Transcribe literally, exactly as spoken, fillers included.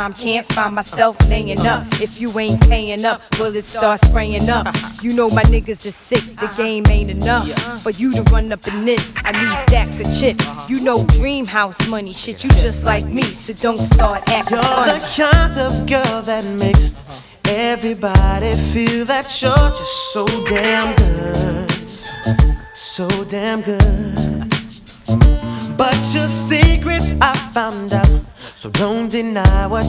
time, can't find myself laying up. If you ain't paying up, bullets start spraying up. You know my niggas is sick, the game ain't enough for you to run up in this. I need stacks of chips. You know dream house money, shit, you just like me, so don't start acting You're funny. the kind of girl that makes everybody feel that you're just so damn good, so damn good. But your secrets I found out, so don't deny what